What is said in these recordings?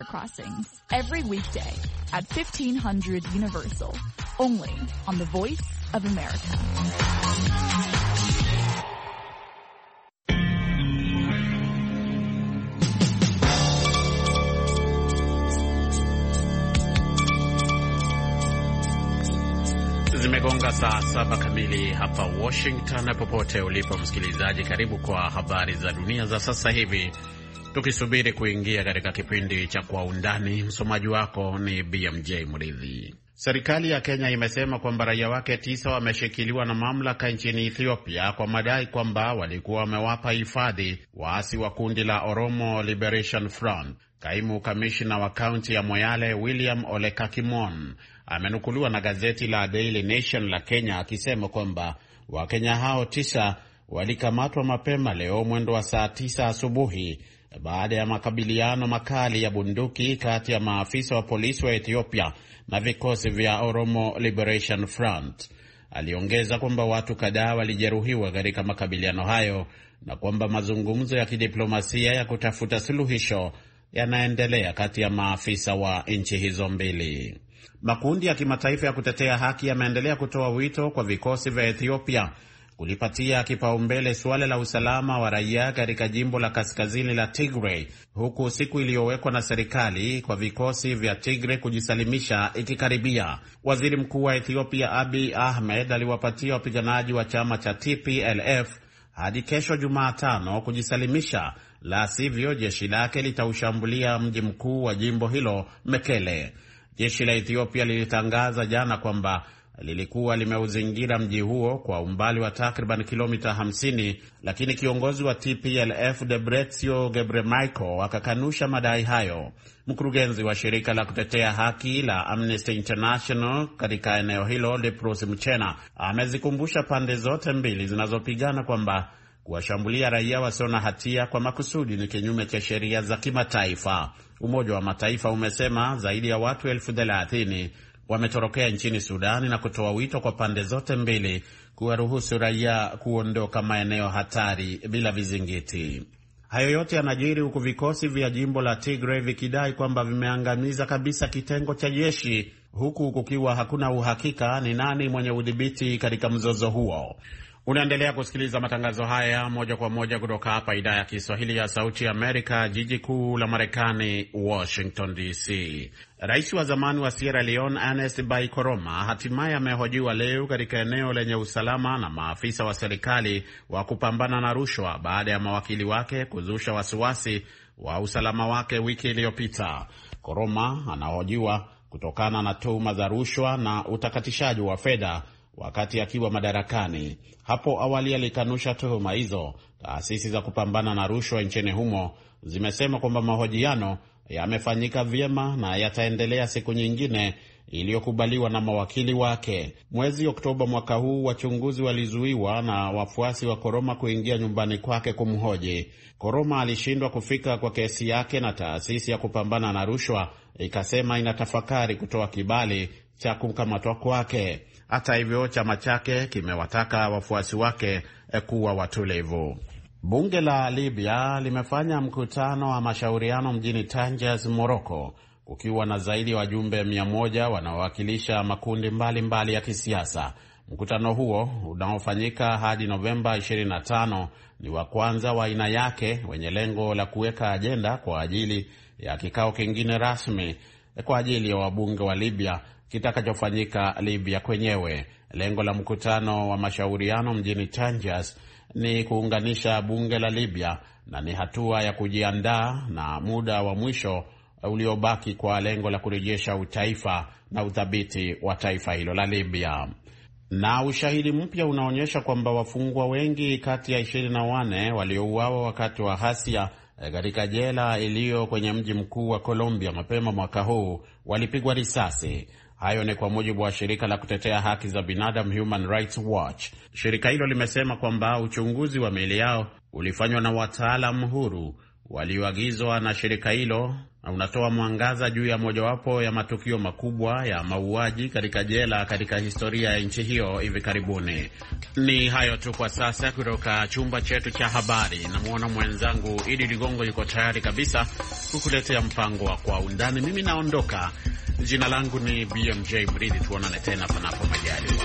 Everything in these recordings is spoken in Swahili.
Crossings every weekday at 1500 Universal, only on the Voice of America. Zimegonga saa 7 kamili hapa Washington. Popote ulipo msikilizaji, karibu kwa habari za dunia za sasa hivi, tukisubiri kuingia katika kipindi cha Kwa Undani. Msomaji wako ni BMJ Mridhi. Serikali ya Kenya imesema kwamba raia wake 9 wameshikiliwa na mamlaka nchini Ethiopia kwa madai kwamba walikuwa wamewapa hifadhi waasi wa kundi la Oromo Liberation Front. Kaimu kamishna wa kaunti ya Moyale William Olekakimon amenukuliwa na gazeti la Daily Nation la Kenya akisema kwamba Wakenya hao 9 walikamatwa mapema leo mwendo wa saa 9 asubuhi baada ya makabiliano makali ya bunduki kati ya maafisa wa polisi wa Ethiopia na vikosi vya Oromo Liberation Front. Aliongeza kwamba watu kadhaa walijeruhiwa katika makabiliano hayo na kwamba mazungumzo ya kidiplomasia ya kutafuta suluhisho yanaendelea kati ya maafisa wa nchi hizo mbili. Makundi ya kimataifa ya kutetea haki yameendelea kutoa wito kwa vikosi vya Ethiopia kulipatia kipaumbele suala la usalama wa raia katika jimbo la kaskazini la Tigray, huku siku iliyowekwa na serikali kwa vikosi vya Tigray kujisalimisha ikikaribia. Waziri Mkuu wa Ethiopia Abiy Ahmed aliwapatia wapiganaji wa chama cha TPLF hadi kesho Jumatano kujisalimisha, la sivyo jeshi lake litaushambulia mji mkuu wa jimbo hilo, Mekele. Jeshi la Ethiopia lilitangaza jana kwamba lilikuwa limeuzingira mji huo kwa umbali wa takriban kilomita 50, lakini kiongozi wa TPLF Debretsion Gebremichael akakanusha madai hayo. Mkurugenzi wa shirika la kutetea haki la Amnesty International katika eneo hilo, Leprosy Mchena, amezikumbusha pande zote mbili zinazopigana kwamba kuwashambulia raia wasio na hatia kwa makusudi ni kinyume cha sheria za kimataifa. Umoja wa Mataifa umesema zaidi ya watu 30,000 wametorokea nchini Sudani na kutoa wito kwa pande zote mbili kuwaruhusu raia kuondoka maeneo hatari bila vizingiti. Hayo yote yanajiri huku vikosi vya jimbo la Tigray vikidai kwamba vimeangamiza kabisa kitengo cha jeshi, huku kukiwa hakuna uhakika ni nani mwenye udhibiti katika mzozo huo. Unaendelea kusikiliza matangazo haya moja kwa moja kutoka hapa idhaa ya Kiswahili ya Sauti ya Amerika, jiji kuu la Marekani, Washington DC. Rais wa zamani wa Sierra Leone Ernest Bai Koroma hatimaye amehojiwa leo katika eneo lenye usalama na maafisa wa serikali wa kupambana na rushwa baada ya mawakili wake kuzusha wasiwasi wa usalama wake wiki iliyopita. Koroma anahojiwa kutokana na tuhuma za rushwa na utakatishaji wa fedha wakati akiwa madarakani. Hapo awali alikanusha tuhuma hizo. Taasisi za kupambana na rushwa nchini humo zimesema kwamba mahojiano yamefanyika vyema na yataendelea siku nyingine iliyokubaliwa na mawakili wake. Mwezi Oktoba mwaka huu, wachunguzi walizuiwa na wafuasi wa Koroma kuingia nyumbani kwake kumhoji. Koroma alishindwa kufika kwa kesi yake na taasisi ya kupambana na rushwa ikasema inatafakari kutoa kibali cha kukamatwa kwake. Hata hivyo, chama chake kimewataka wafuasi wake kuwa watulivu. Bunge la Libya limefanya mkutano wa mashauriano mjini Tangier, Morocco, kukiwa na zaidi ya wajumbe 100 wanaowakilisha makundi mbalimbali ya kisiasa. Mkutano huo unaofanyika hadi Novemba 25 ni wa kwanza wa aina yake, wenye lengo la kuweka ajenda kwa ajili ya kikao kingine rasmi kwa ajili ya wabunge wa Libya kitakachofanyika Libya kwenyewe. Lengo la mkutano wa mashauriano mjini Tangier ni kuunganisha bunge la Libya na ni hatua ya kujiandaa na muda wa mwisho uliobaki kwa lengo la kurejesha utaifa na uthabiti wa taifa hilo la Libya. Na ushahidi mpya unaonyesha kwamba wafungwa wengi kati ya 24 waliouawa wakati wa ghasia katika jela iliyo kwenye mji mkuu wa Colombia mapema mwaka huu walipigwa risasi. Hayo ni kwa mujibu wa shirika la kutetea haki za binadamu Human Rights Watch. Shirika hilo limesema kwamba uchunguzi wa miili yao ulifanywa na wataalamu huru walioagizwa na shirika hilo unatoa mwangaza juu ya mojawapo ya matukio makubwa ya mauaji katika jela katika historia ya nchi hiyo hivi karibuni. Ni hayo tu kwa sasa kutoka chumba chetu cha habari. Namuona mwenzangu Idi Ligongo yuko tayari kabisa kukuletea mpango wa Kwa Undani. Mimi naondoka. Jina langu ni BMJ Mridhi. Tuonane tena panapo majaliwa.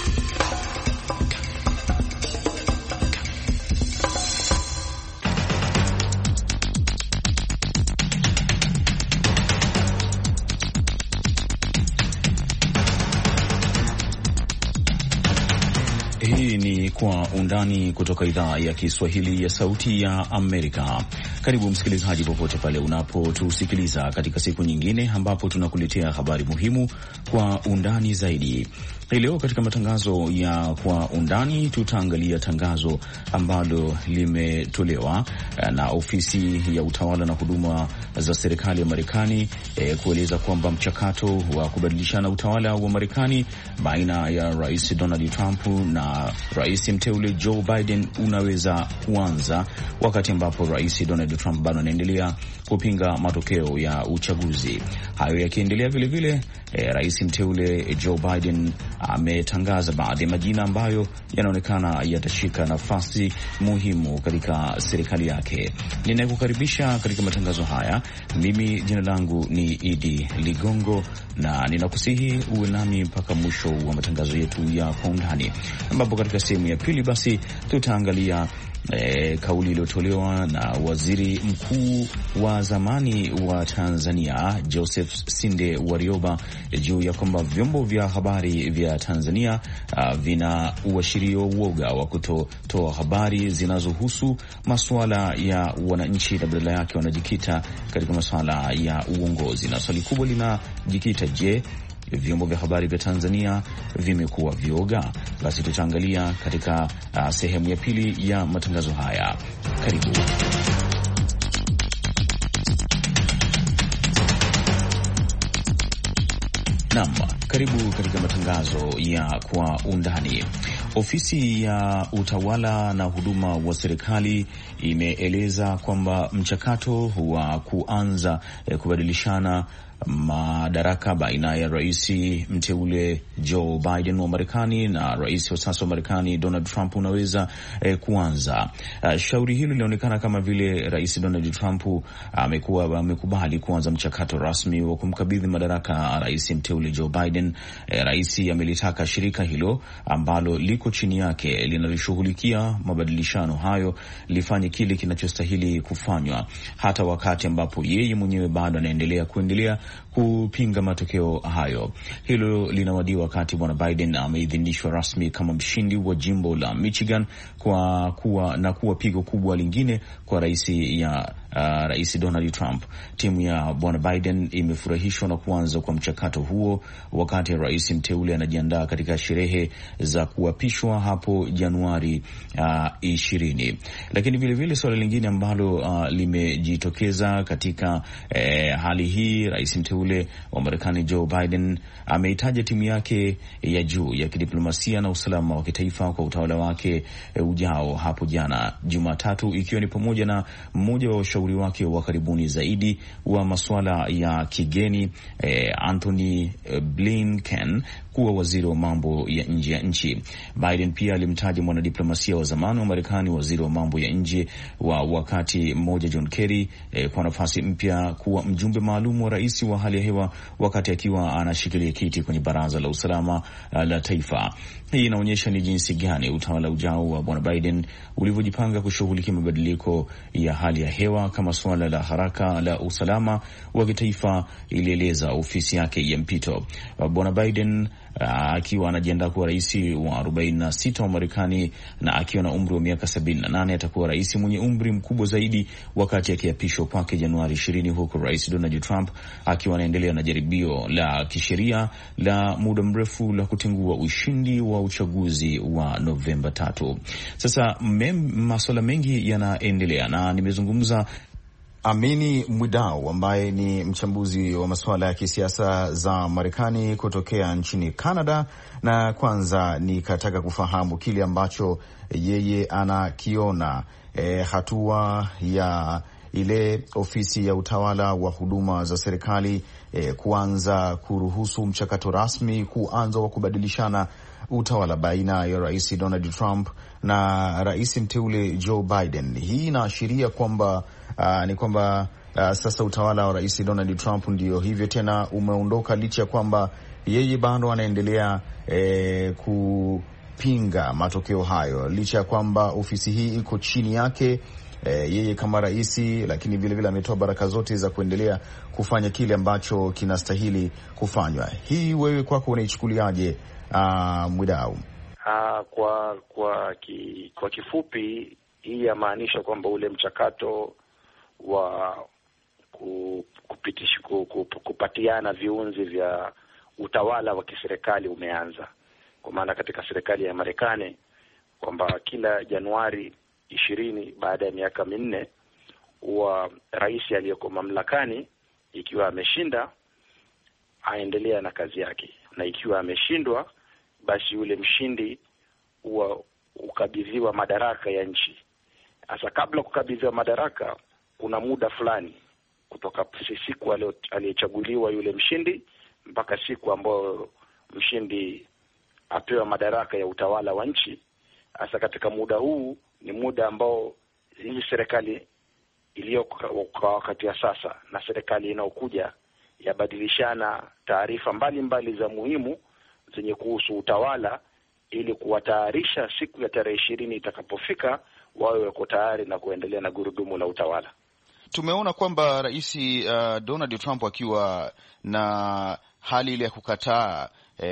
Hii ni Kwa Undani kutoka idhaa ya Kiswahili ya Sauti ya Amerika. Karibu msikilizaji, popote pale unapotusikiliza katika siku nyingine ambapo tunakuletea habari muhimu kwa undani zaidi. Hii leo katika matangazo ya Kwa Undani tutaangalia tangazo ambalo limetolewa na ofisi ya utawala na huduma za serikali ya Marekani kueleza kwamba mchakato wa kubadilishana utawala wa Marekani baina ya Rais Donald Trump na Rais mteule Joe Biden unaweza kuanza, wakati ambapo Rais Donald Trump bado anaendelea kupinga matokeo ya uchaguzi. Hayo yakiendelea, vilevile Rais mteule Joe Biden ametangaza baadhi ya majina ambayo yanaonekana yatashika nafasi muhimu katika serikali yake. Ninakukaribisha katika matangazo haya. Mimi jina langu ni Idi Ligongo na ninakusihi uwe nami mpaka mwisho wa matangazo yetu ya Kwa Undani, ambapo katika sehemu ya pili basi tutaangalia kauli iliyotolewa na waziri mkuu wa zamani wa Tanzania Joseph Sinde Warioba juu ya kwamba vyombo vya habari vya Tanzania vina uashirio uoga wa kutoa habari zinazohusu masuala ya wananchi na badala yake wanajikita katika masuala ya uongozi. Na swali kubwa linajikita, je, vyombo vya habari vya Tanzania vimekuwa vioga? Basi tutaangalia katika sehemu ya pili ya matangazo haya. Karibu. Naam, karibu katika matangazo ya Kwa Undani. Ofisi ya utawala na huduma wa serikali imeeleza kwamba mchakato wa kuanza kubadilishana madaraka baina ya rais mteule Joe Biden wa Marekani na rais wa sasa wa Marekani Donald Trump unaweza kuanza. Shauri hilo linaonekana kama vile rais Donald Trump amekubali kuanza mchakato rasmi wa kumkabidhi madaraka rais mteule Joe Biden. Rais amelitaka shirika hilo ambalo liko chini yake linaloshughulikia mabadilishano hayo lifanye kile kinachostahili kufanywa, hata wakati ambapo yeye mwenyewe bado anaendelea kupinga matokeo hayo. Hilo linawadia wakati bwana Biden ameidhinishwa rasmi kama mshindi wa jimbo la Michigan kwa kuwa pigo kubwa lingine kwa rais Donald Trump. Timu ya bwana Biden imefurahishwa na kuanza kwa mchakato huo wakati rais mteule anajiandaa katika sherehe za kuapishwa hapo Januari 20. Lakini vile swala lingine ambalo limejitokeza katika hali hii, rais mteule wa Marekani Joe Biden ameitaja timu yake ya juu ya kidiplomasia na usalama wa kitaifa kwa utawala wake ujao hapo jana Jumatatu, ikiwa ni pamoja na mmoja wa washauri wake wa karibuni zaidi wa masuala ya kigeni Anthony Blinken kuwa waziri wa mambo ya nje ya nchi. Biden pia alimtaja mwanadiplomasia wa zamani wa Marekani, waziri wa mambo ya nje wa wakati mmoja John Kerry kwa nafasi mpya kuwa mjumbe maalum wa rais wa hali ya hewa wakati akiwa anashikilia kiti kwenye baraza la usalama la taifa. Hii inaonyesha ni jinsi gani utawala ujao wa bwana Biden ulivyojipanga kushughulikia mabadiliko ya hali ya hewa kama suala la haraka la usalama wa kitaifa, ilieleza ofisi yake ya mpito. Bwana Biden akiwa anajiandaa kuwa rais wa 46 wa Marekani na akiwa na umri wa miaka 78 atakuwa rais mwenye umri mkubwa zaidi wakati akiapishwa kwake Januari 20, huku rais Donald Trump akiwa anaendelea na jaribio la kisheria la muda mrefu la kutengua ushindi wa uchaguzi wa Novemba 3. Sasa masuala mengi yanaendelea na nimezungumza Amini Mwidau ambaye ni mchambuzi wa masuala ya kisiasa za Marekani kutokea nchini Canada, na kwanza nikataka kufahamu kile ambacho yeye anakiona hatua ya ile ofisi ya utawala wa huduma za serikali kuanza kuruhusu mchakato rasmi kuanza wa kubadilishana utawala baina ya Rais Donald Trump na rais mteule Joe Biden. Hii inaashiria kwamba sasa utawala wa Rais Donald Trump ndio hivyo tena umeondoka, licha ya kwamba yeye bado anaendelea kupinga matokeo hayo, licha ya kwamba ofisi hii iko chini yake yeye kama raisi, lakini vilevile ametoa baraka zote za kuendelea kufanya kile ambacho kinastahili kufanywa. Hii wewe kwako unaichukuliaje, Mwidau? Kwa kifupi, hii yamaanisha kwamba ule mchakato wa kupatiana viunzi vya utawala wa kiserikali umeanza. Kwa maana katika serikali ya Marekani kwamba kila Januari 20 baada ya miaka 4 wa rais aliyeko mamlakani, ikiwa ameshinda aendelea na kazi yake, na ikiwa ameshindwa basi yule mshindi ukabidhiwa madaraka ya nchi. Sasa kabla kukabidhiwa madaraka kuna muda fulani kutoka siku aliyechaguliwa yule mshindi mpaka siku ambayo mshindi apewa madaraka ya utawala wa nchi. Sasa katika muda huu ni muda ambao hii serikali iliyoko kwa wakati wa sasa na serikali inayokuja yabadilishana taarifa mbalimbali za muhimu zenye kuhusu utawala, ili kuwatayarisha siku ya tarehe 20 itakapofika wawe wako tayari na kuendelea na gurudumu la utawala. Tumeona kwamba Rais Donald Trump akiwa na hali ile ya kukataa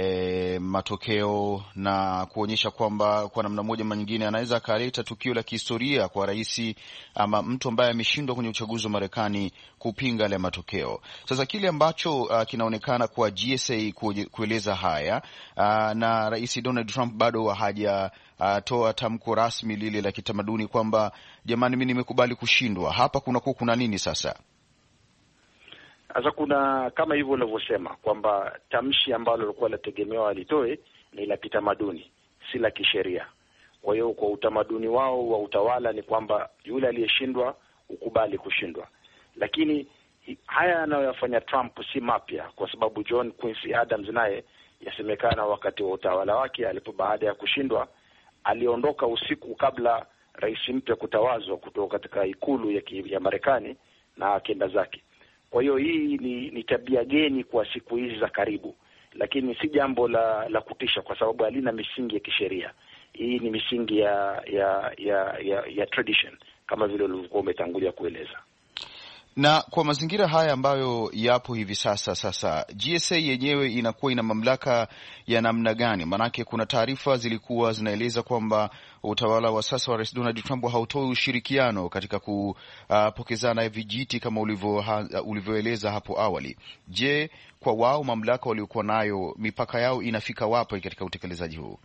matokeo na kuonyesha kwamba kwa namna moja ama nyingine anaweza akaleta tukio la kihistoria kwa rais ama mtu ambaye ameshindwa kwenye uchaguzi wa Marekani kupinga yale matokeo. Sasa kile ambacho kinaonekana kwa GSA kueleza haya na Rais Donald Trump bado hajatoa tamko rasmi lile la kitamaduni kwamba jamani, mimi nimekubali kushindwa. Hapa kuna nini sasa? Sasa kuna kama hivyo unavyosema kwamba tamshi ambalo lilikuwa lategemewa alitoe ni la kitamaduni, si la kisheria. Kwa hiyo kwa utamaduni wao wa utawala ni kwamba yule aliyeshindwa ukubali kushindwa. Lakini haya anayoyafanya Trump si mapya, kwa sababu John Quincy Adams naye yasemekana wakati wa utawala wake baada ya kushindwa aliondoka usiku kabla rais mpya kutawazwa kutoka katika ikulu ya Marekani na akenda zake. Kwa hiyo hii ni tabia geni kwa siku hizi za karibu, lakini si jambo la kutisha kwa sababu halina misingi ya kisheria. Hii ni misingi ya tradition kama vile ulivyokuwa umetangulia kueleza. Na kwa mazingira haya ambayo yapo hivi sasa GSA yenyewe inakuwa ina mamlaka ya namna gani? Maanake kuna taarifa zilikuwa zinaeleza kwamba utawala wa sasa wa Rais Donald Trump hautoi ushirikiano katika kupokezana vijiti kama ulivyoeleza hapo awali. Je, kwa wao mamlaka waliokuwa nayo, mipaka yao inafika wapi katika utekelezaji huu?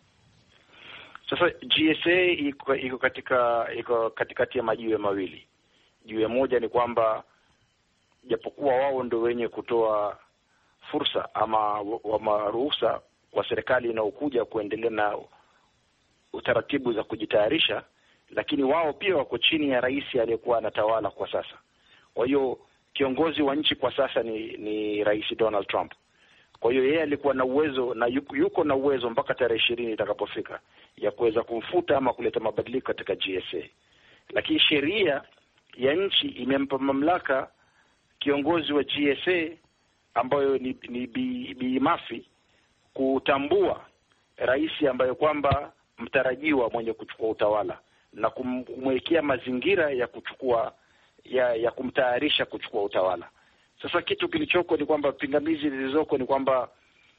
Sasa GSA iko katikati ya majiwe mawili. Jiwe moja ni kwamba japokuwa wao ndio wenye kutoa fursa ama ruhusa kwa serikali inayokuja kuendelea na utaratibu za kujitayarisha, lakini wao pia wako chini ya rais aliyekuwa anatawala kwa sasa. Kwa hiyo kiongozi wa nchi kwa sasa ni Rais Donald Trump. Kwa hiyo yeye alikuwa na uwezo na yuko na uwezo mpaka tarehe 20 itakapofika ya kuweza kumfuta ama kuleta mabadiliko katika GSA. Lakini sheria ya nchi imempa mamlaka kiongozi wa GSA ambayo ni Bi Murphy kutambua rais ambaye kwamba mtarajiwa mwenye kuchukua utawala na kumwekea mazingira ya kuchukua ya kumtayarisha kuchukua utawala. Sasa kitu kilichoko ni kwamba pingamizi zilizoko ni kwamba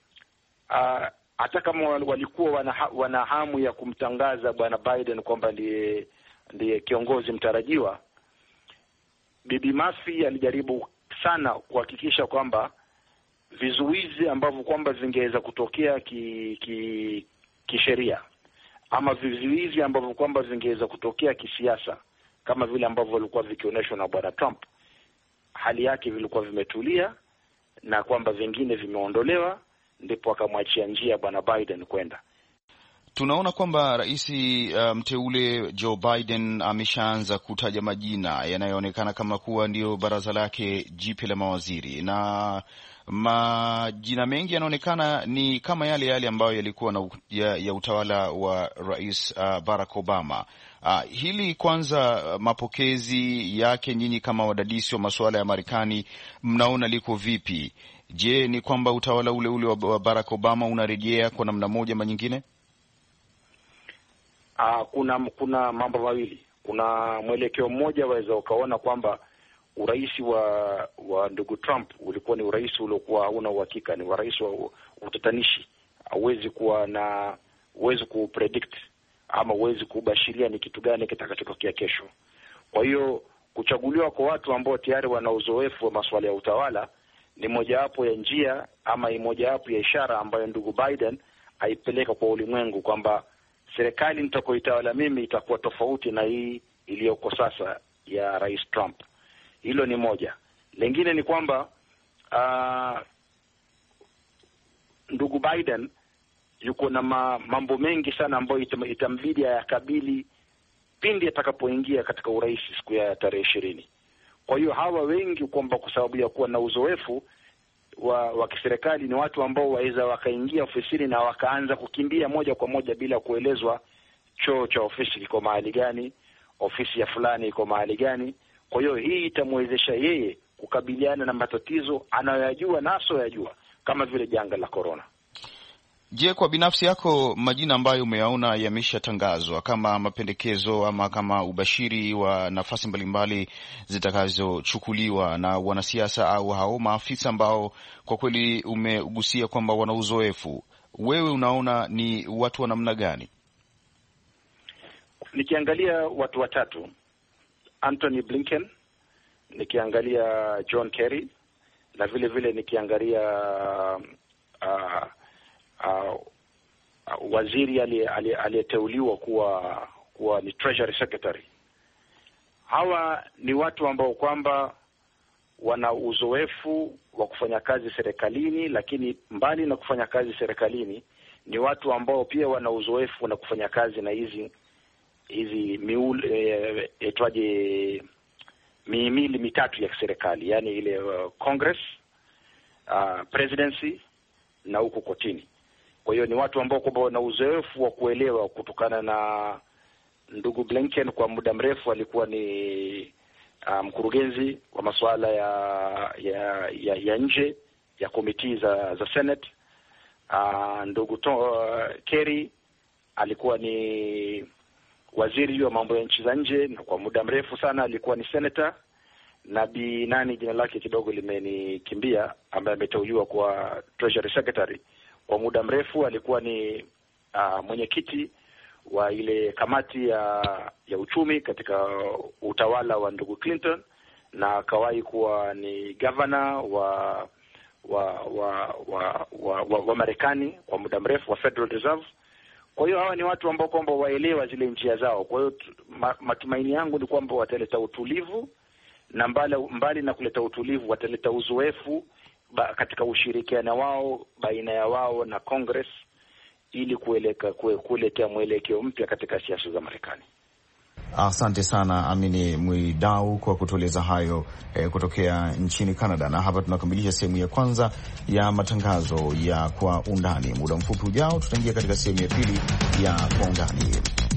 hata kama walikuwa wana hamu ya kumtangaza bwana Biden kwamba ndiye kiongozi mtarajiwa, Bibi Murphy alijaribu sana kuhakikisha kwamba vizuizi ambavyo kwamba vingeweza kutokea kisheria ama vizuizi ambavyo kwamba vingeweza kutokea kisiasa kama vile ambavyo walikuwa vikionyeshwa na bwana Trump, hali yake vilikuwa vimetulia na kwamba vingine vimeondolewa, ndipo akamwachia njia bwana Biden kwenda. tunaona kwamba rais mteule Joe Biden ameshaanza kutaja majina yanayoonekana kama kuwa ndio baraza lake jipya la mawaziri, na majina mengi yanaonekana ni kama yale ambayo yalikuwa ya utawala wa rais Barack Obama. Hili kwanza, mapokezi yake nyinyi kama wadadisi wa masuala ya Marekani mnaona liko vipi? Je, ni kwamba utawala ule wa Barack Obama unarejea kwa namna moja ama nyingine? Kuna mambo mawili. Kuna mwelekeo mmoja waweza ukaona kwamba urais wa ndugu Trump ulikuwa ni urais uliokuwa hauna uhakika, ni urais wa utatanishi. Huwezi kupredict ama huwezi kubashiria ni kitu gani kitakachotokea kesho. Kwa hiyo kuchaguliwa kwa watu ambao tayari wana uzoefu wa masuala ya utawala ni mojawapo ya njia ama mojawapo ya ishara ambayo ndugu Biden aipeleka kwa ulimwengu kwamba serikali nitakoitawala mimi itakuwa tofauti na hii iliyoko sasa ya Rais Trump. Hilo ni moja. Lingine ni kwamba ndugu Biden yuko na mambo mengi sana ambayo itambidi yakabili pindi atakapoingia katika urais siku ya tarehe 20. Kwa hiyo hawa wengi kwamba kwa sababu ya kuwa na uzoefu wa kiserikali ni watu ambao waweza wakaingia ofisini na wakaanza kukimbia moja kwa moja bila kuelezwa choo cha ofisi iko mahali gani, ofisi ya fulani iko mahali gani. Kwa hiyo hii itamwezesha yeye kukabiliana na matatizo anayoyajua na asioyajua kama vile janga la corona. Je, kwa binafsi yako majina ambayo umeyaona yameshatangazwa kama mapendekezo ama kama ubashiri wa nafasi mbalimbali zitakazochukuliwa na wanasiasa au hao maafisa ambao kwa kweli umegusia kwamba wana uzoefu, wewe unaona ni watu wa namna gani? Nikiangalia watu watatu, Anthony Blinken, nikiangalia John Kerry, na vile vile nikiangalia waziri aliyeteuliwa kuwa ni Treasury Secretary. Hawa ni watu ambao kwamba wana uzoefu wa kufanya kazi serikalini, lakini mbali na kufanya kazi serikalini ni watu ambao pia wana uzoefu na kufanya kazi na hizi mihimili mitatu ya serikali, yani ile Congress, presidency na huko kotini. Kwa hiyo ni watu ambao kwamba wana uzoefu wa kuelewa, kutokana na ndugu Blinken kwa muda mrefu alikuwa ni mkurugenzi wa masuala ya nje ya komiti za Senate. Ndugu Kerry alikuwa ni waziri wa mambo ya nchi za nje na kwa muda mrefu sana alikuwa ni senator. Na jina lake kidogo limenikimbia, ambaye ameteuliwa kwa Treasury Secretary, kwa muda mrefu alikuwa ni mwenyekiti wa ile kamati ya uchumi katika utawala wa ndugu Clinton, na akawahi kuwa ni governor wa Marekani kwa muda mrefu wa Federal Reserve. Kwa hiyo hawa ni watu ambao kwamba waelewa zile njia zao. Kwa hiyo matumaini yangu ni kwamba wataleta utulivu, na mbali na kuleta utulivu wataleta uzoefu katika ushirikiano wao baina ya wao na Congress, ili kuletea mwelekeo mpya katika siasa za Marekani. Asante sana Amini Mwidau kwa kutueleza hayo kutokea nchini Canada. Na hapa tunakamilisha sehemu ya kwanza ya matangazo ya Kwa Undani. Muda mfupi ujao tutaingia katika sehemu ya pili ya Kwa Undani.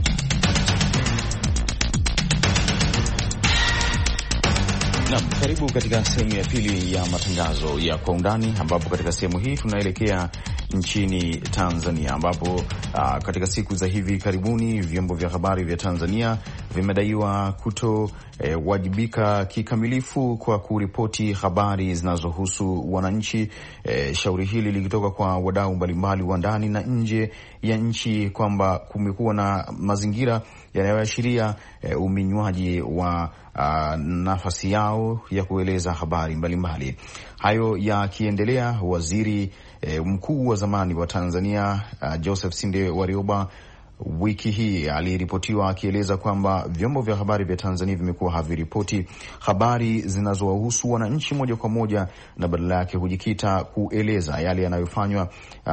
Naam, karibu katika sehemu ya pili ya matangazo ya Kwa Undani, ambapo katika sehemu hii tunaelekea nchini Tanzania, ambapo katika siku za hivi karibuni vyombo vya habari vya Tanzania vimedaiwa kutowajibika kikamilifu kwa kuripoti habari zinazohusu wananchi. Shauri hili likitoka kwa wadau mbalimbali wa ndani na nje ya nchi, kwamba kumekuwa na mazingira yanayoashiria uminywaji wa nafasi yao ya kueleza habari mbalimbali. Hayo yakiendelea, waziri mkuu wa zamani wa Tanzania Joseph Sinde Warioba wiki hii aliripotiwa akieleza kwamba vyombo vya habari vya Tanzania vimekuwa haviripoti habari zinazowahusu wananchi moja kwa moja, na badala yake hujikita kueleza yale yanayofanywa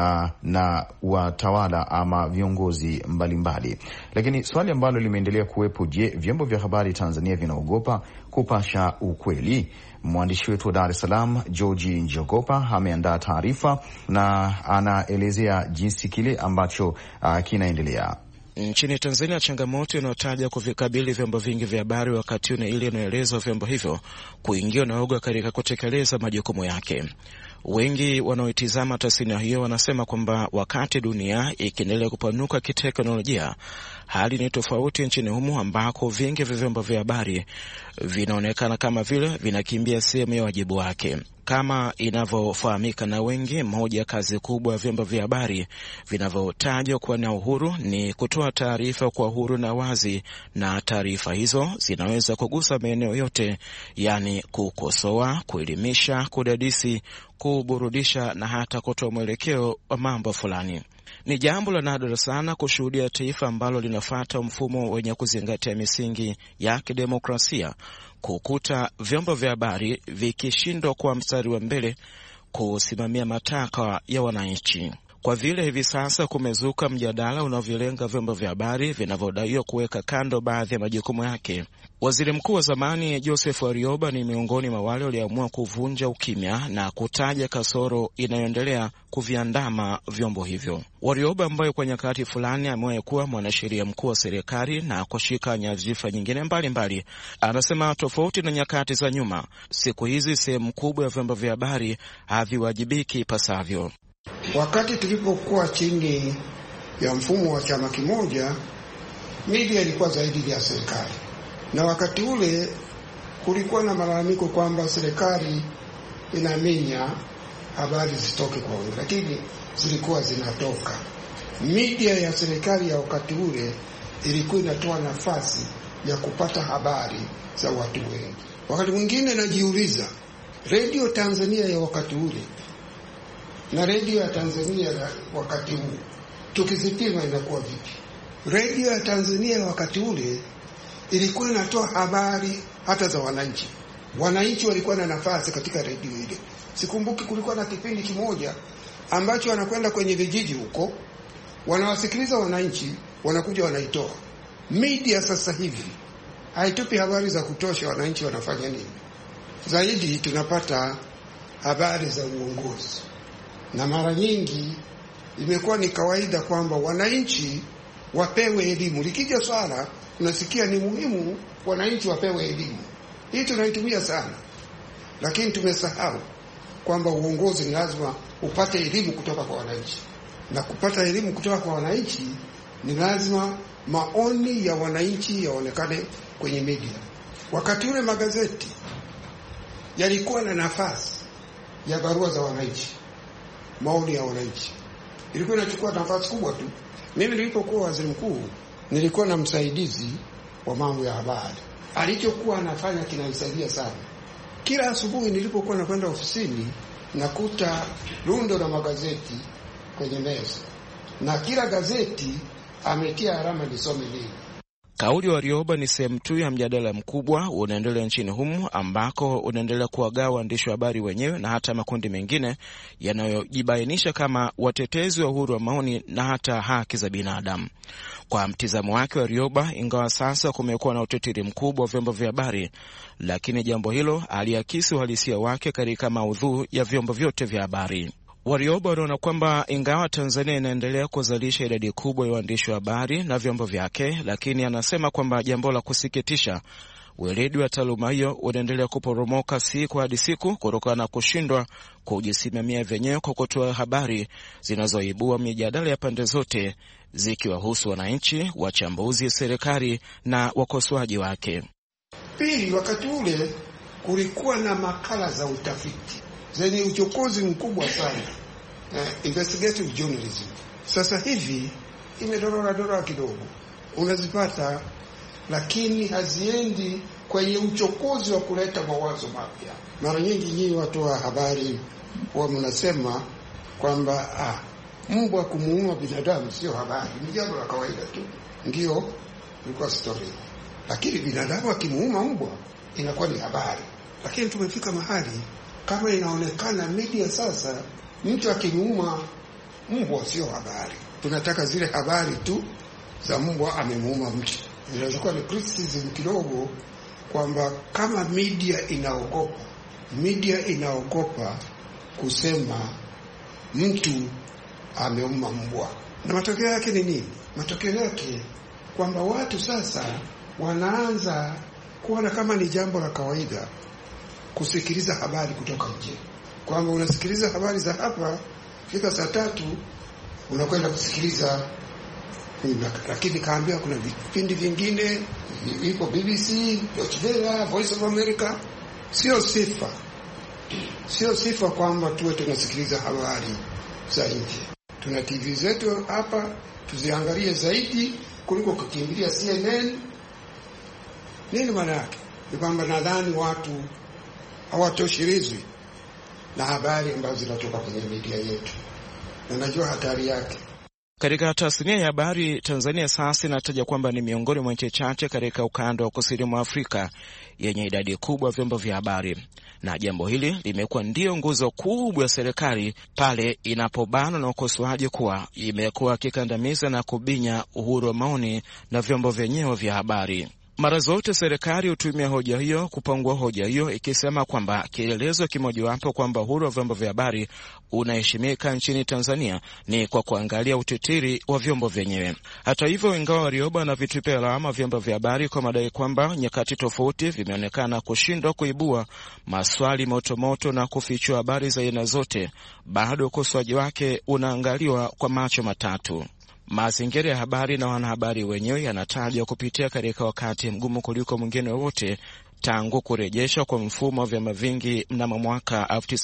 na watawala ama viongozi mbalimbali. Lakini swali ambalo limeendelea kuwepo, je, vyombo vya habari Tanzania vinaogopa kupasha ukweli? Mwandishi wetu wa Dar es Salaam George Njogopa ameandaa taarifa na anaelezea jinsi kile ambacho kinaendelea nchini Tanzania. Changamoto inayotaja kuvikabili vyombo vingi vya habari wakati ni ile inaelezwa vyombo hivyo kuingia na uga katika kutekeleza majukumu yake. Wengi wanaoitizama tasnia hiyo wanasema kwamba wakati dunia ikiendelea kupanuka kiteknolojia, hali ni tofauti nchini humu ambako vingi vya vyombo vya habari vinaonekana kama vile vinakimbia sehemu ya wajibu wake. Kama inavyofahamika na wengi, moja kazi kubwa ya vyombo vya habari vinavyotajwa kuwa na uhuru ni kutoa taarifa kwa uhuru na wazi, na taarifa hizo zinaweza kugusa maeneo yote, yani kukosoa, kuelimisha, kudadisi, kuburudisha na hata kutoa mwelekeo wa mambo fulani. Ni jambo la nadra sana kushuhudia taifa ambalo linafuata mfumo wenye kuzingatia misingi ya kidemokrasia kukuta vyombo vya habari vikishindwa kwa mstari wa mbele kusimamia matakwa ya wananchi. Kwa vile hivi sasa kumezuka mjadala unaovilenga vyombo vya habari vinavyodaiwa kuweka kando baadhi ya majukumu yake. Waziri Mkuu wa zamani Joseph Warioba ni miongoni mwa wale walioamua kuvunja ukimya na kutaja kasoro inayoendelea kuviandama vyombo hivyo. Warioba, ambaye kwa nyakati fulani amewahi kuwa mwanasheria mkuu wa serikali na kushika nyadhifa nyingine mbalimbali, anasema tofauti na nyakati za nyuma, siku hizi sehemu kubwa ya vyombo vya habari haviwajibiki pasavyo. Wakati tulipokuwa chini ya mfumo wa chama kimoja, media ilikuwa zaidi ya serikali, na wakati ule kulikuwa na malalamiko kwamba serikali inaminya habari zitoke kwa wingi, lakini zilikuwa zinatoka. Media ya serikali ya wakati ule ilikuwa inatoa nafasi ya kupata habari za watu wengi. Wakati mwingine najiuliza, Radio Tanzania ya wakati ule na redio ya Tanzania ya wakati huu tukizipima inakuwa vipi? Redio ya Tanzania wakati ule ilikuwa inatoa habari hata za wananchi. Wananchi walikuwa na nafasi katika redio ile. Sikumbuki kulikuwa na kipindi kimoja ambacho wanakwenda kwenye vijiji huko, wanawasikiliza wananchi, wanakuja wanaitoa. Media sasa hivi haitupi habari za kutosha wananchi wanafanya nini. Zaidi tunapata habari za uongozi. Na mara nyingi imekuwa ni kawaida kwamba wananchi wapewe elimu. Likija swala unasikia ni muhimu wananchi wapewe elimu. Hii tunaitumia sana. Lakini tumesahau kwamba uongozi ni lazima upate elimu kutoka kwa wananchi. Na kupata elimu kutoka kwa wananchi ni lazima maoni ya wananchi yaonekane kwenye media. Wakati ule magazeti yalikuwa na nafasi ya barua za wananchi, maoni ya wananchi. Ilikuwa inachukua nafasi kubwa tu. Mimi nilipokuwa waziri mkuu nilikuwa na msaidizi wa mambo ya habari. Alichokuwa anafanya kinanisaidia sana. Kila asubuhi nilipokuwa nakwenda ofisini nakuta rundo la magazeti kwenye meza, na kila gazeti ametia alama nisome nini. Kauli ya Warioba ni sehemu tu ya mjadala mkubwa unaendelea nchini humu, ambako unaendelea kuwagawa waandishi wa habari wenyewe na hata makundi mengine yanayojibainisha kama watetezi wa uhuru wa maoni na hata haki za binadamu. Kwa mtizamo wake Warioba, ingawa sasa kumekuwa na utetiri mkubwa wa vyombo vya habari, lakini jambo hilo aliakisi uhalisia wake katika maudhui ya vyombo vyote vya habari. Warioba anaona kwamba ingawa Tanzania inaendelea kuzalisha idadi kubwa ya waandishi wa habari na vyombo vyake, lakini anasema kwamba jambo la kusikitisha, weledi wa taaluma hiyo unaendelea kuporomoka siku hadi siku kutokana na kushindwa kujisimamia vyenyewe kwa kutoa habari zinazoibua mijadala ya pande zote, zikiwahusu wananchi, wachambuzi, serikali na wakosoaji wake. Pili, wakati ule kulikuwa na makala za utafiti zenye uchokozi mkubwa sana, investigative journalism. Sasa hivi imedorora kidogo, unazipata lakini haziendi kwenye uchokozi wa kuleta mawazo mapya. Mara nyingi nyinyi watu wa habari huwa mnasema kwamba mbwa kumuuma binadamu sio habari, ni jambo la kawaida tu, ndio ilikuwa story. Lakini binadamu akimuuma mbwa inakuwa ni habari. Lakini tumefika mahali kama inaonekana media sasa, mtu akimuuma mbwa sio habari. Tunataka zile habari tu za mbwa amemuuma mtu. Inaweza kuwa ni criticism kidogo kwamba kama media inaogopa kusema mtu ameuma mbwa. Na matokeo yake ni nini? Matokeo yake kwamba watu sasa wanaanza kuona kama ni jambo la kawaida kusikiliza habari kutoka nje. Kwamba unasikiliza habari za hapa, fika saa 3 unakwenda kusikiliza, lakini kaambia kuna vipindi vingine iko BBC, Deutsche Welle, Voice of America. Sio sifa kwamba tuwe tunasikiliza habari za nje. Tuna TV zetu hapa, tuziangalie zaidi kuliko kukimbilia CNN. Nini maana yake? Ni kwamba nadhani watu hawatoshirizwi na habari ambazo zinatoka kwenye media yetu, na najua hatari yake. Katika tasnia ya habari, Tanzania sasa inataja kwamba ni miongoni mwa nchi chache katika ukanda wa kusini mwa Afrika yenye idadi kubwa ya vyombo vya habari. Na jambo hili limekuwa ndio nguzo kubwa ya serikali pale inapobana na ukosoaji kuwa imekuwa kikandamiza na kubinya uhuru wa maoni na vyombo vyenyewe vya habari. Mara zote serikali hutumia hoja hiyo kupangua hoja hiyo, ikisema kwamba kielelezo kimojawapo kwamba uhuru wa vyombo vya habari unaheshimika nchini Tanzania ni kwa kuangalia utitiri wa vyombo vyenyewe. Hata hivyo, ingawa Warioba na vitupia lawama vyombo vya habari kwa madai kwamba nyakati tofauti vimeonekana kushindwa kuibua maswali motomoto na kufichua habari za aina zote, bado ukosoaji wake unaangaliwa kwa macho matatu. Mazingira ya habari na wanahabari wenyewe yanatajwa kupitia katika wakati mgumu kuliko mwingine wote tangu kurejeshwa kwa mfumo wa vyama vingi mnamo mwaka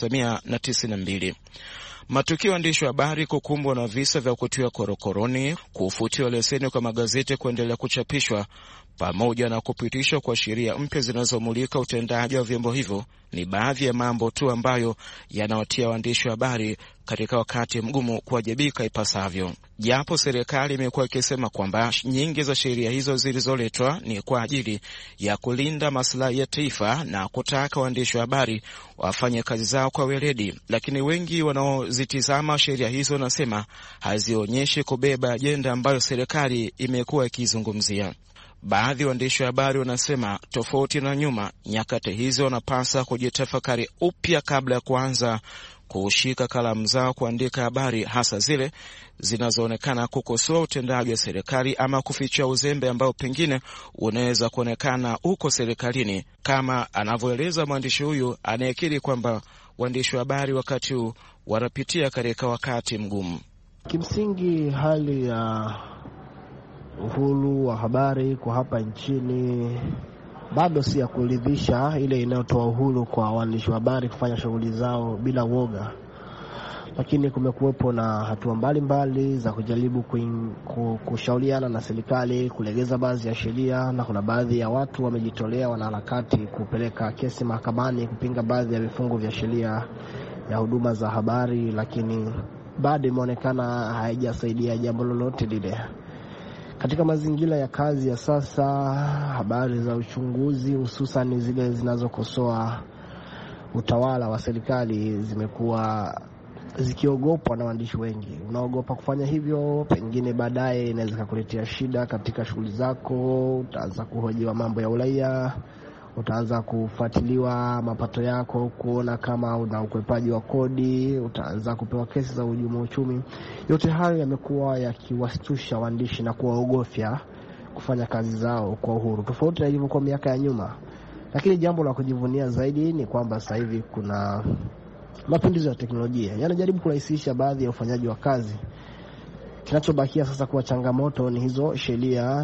1992. Matukio ya waandishi wa habari kukumbwa na visa vya kutiwa korokoroni, kufutiwa leseni kwa magazeti kuendelea kuchapishwa, pamoja na kupitishwa kwa sheria mpya zinazomulika utendaji wa vyombo hivyo ni baadhi ya mambo tu ambayo yanawatia waandishi wa habari katika wakati mgumu kuwajibika ipasavyo. Japo serikali imekuwa ikisema kwamba nyingi za sheria hizo zilizoletwa ni kwa ajili ya kulinda maslahi ya taifa na kutaka waandishi wa habari wafanye kazi zao kwa weledi, lakini wengi wanaozitizama sheria hizo nasema hazionyeshi kubeba ajenda ambayo serikali imekuwa ikizungumzia. Baadhi ya waandishi wa habari wanasema tofauti na nyuma, nyakati hizo wanapaswa kujitafakari upya kabla ya kuanza kushika kalamu zao kuandika habari, hasa zile zinazoonekana kukosoa utendaji wa serikali ama kufichua uzembe ambao pengine unaweza kuonekana uko serikalini, kama anavyoeleza mwandishi huyu anayekiri kwamba waandishi wa habari wakati huu wanapitia katika wakati mgumu. Kimsingi hali ya uhuru wa habari kwa hapa nchini bado si ya kuridhisha, ile inayotoa uhuru kwa waandishi wa habari kufanya shughuli zao bila woga. Lakini kumekuwepo na hatua mbalimbali za kujaribu kushauriana na serikali kulegeza baadhi ya sheria, na kuna baadhi ya watu wamejitolea, wanaharakati, kupeleka kesi mahakamani kupinga baadhi ya vifungu vya sheria ya huduma za habari, lakini bado imeonekana haijasaidia jambo lolote lile. Katika mazingira ya kazi ya sasa, habari za uchunguzi, hususan zile zinazokosoa utawala wa serikali, zimekuwa zikiogopwa na waandishi wengi. Unaogopa kufanya hivyo, pengine baadaye inaweza kukuletea shida katika shughuli zako. Utaanza kuhojiwa mambo ya uraia, utaanza kufuatiliwa mapato yako, kuona kama una ukwepaji wa kodi, utaanza kupewa kesi za uhujumu uchumi. Yote hayo yamekuwa yakiwashtusha waandishi na kuwaogofya kufanya kazi zao kwa uhuru, tofauti na ilivyokuwa miaka ya nyuma. Lakini jambo la kujivunia zaidi ni kwamba sasa hivi kuna mapinduzi ya teknolojia yanajaribu kurahisisha baadhi ya ufanyaji wa kazi. Kinachobakia sasa kuwa changamoto ni hizo sheria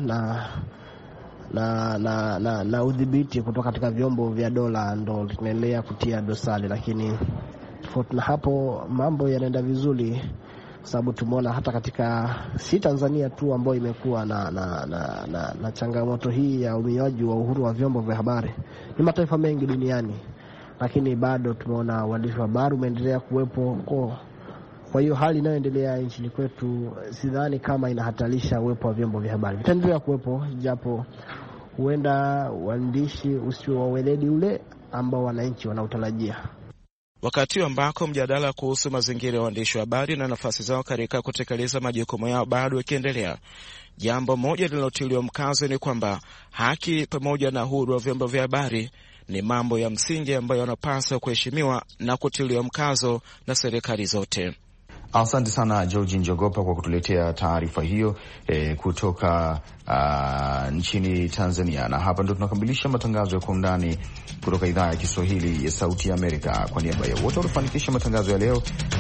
na udhibiti kutoka katika vyombo vya dola, ndo tunaendelea kutia dosari. Lakini tofauti na hapo mambo yanaenda vizuri, sababu tumeona hata katika si Tanzania tu ambayo imekuwa na changamoto hii ya umiaji wa uhuru wa vyombo vya habari, ni mataifa mengi duniani, lakini bado tumeona waandishi wa habari umeendelea kuwepo Kwa hiyo hali inayoendelea nchini kwetu sidhani kama inahatarisha uwepo wa vyombo vya habari. Vitaendelea kuwepo, japo huenda waandishi usio wa weledi ule ambao wananchi wanautarajia. Wakati ambako mjadala kuhusu mazingira ya waandishi wa habari na nafasi zao katika kutekeleza majukumu yao bado ikiendelea, jambo moja linalotiliwa mkazo ni kwamba haki pamoja na uhuru wa vyombo vya habari ni mambo ya msingi ambayo yanapaswa kuheshimiwa na kutiliwa mkazo na serikali zote. Asante sana George Njogopa kwa kutuletea taarifa hiyo kutoka nchini Tanzania. Na hapa ndo tunakamilisha matangazo ya Kwa Undani kutoka idhaa ya Kiswahili ya Sauti ya Amerika. Kwa niaba ya wote waliofanikisha matangazo ya leo,